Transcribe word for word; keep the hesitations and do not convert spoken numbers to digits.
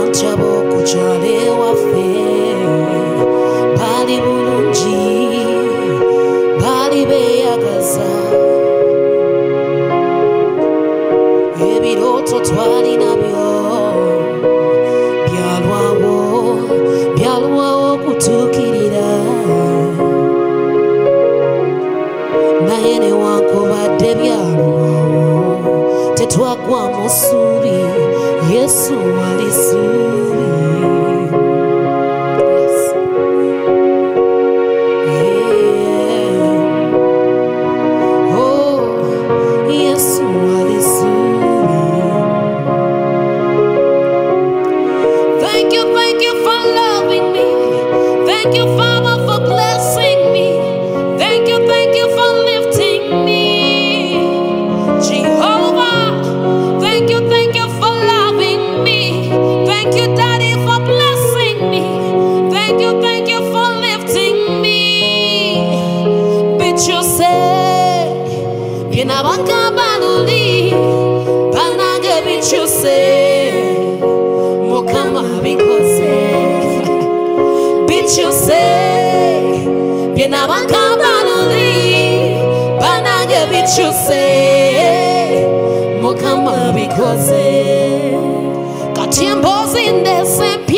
chabo kuchale wafe bali bulungi bali beyagaza ebiroto twali nabyo byalwawo byalwawo kutuukirira naye newankubadde byalwawo tetwagwa mu ssuubi Yesu ali ssuubi. Yes. Yeah. Oh, Yesu ali ssuubi. Thank you, thank you for loving me. Thank you, Father, for blessing me. Thank you, thank you for lifting me. Jehovah, thank you, thank you for loving me. Thank you, Daddy, for blessing me. Thank you, thank you for lifting me. But you say, Binabakabaluli, Bananga, but you say, Mukama, because but you say, Binabakabaluli, Bananga, but you say, Mukama, because Katimbo's in the same